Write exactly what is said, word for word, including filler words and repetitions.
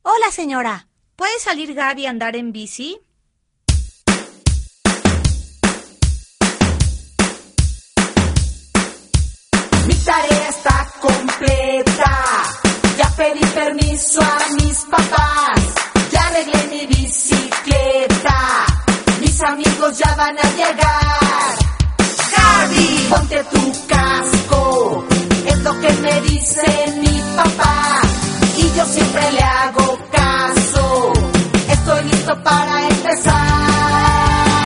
Hola, señora. ¿Puede salir Gaby a andar en bici? Mi tarea está completa. Ya pedí permiso a mis papás. Ya arreglé mi bicicleta. Mis amigos ya van a llegar. Gaby, ponte tu casco. Es lo que me dicen mis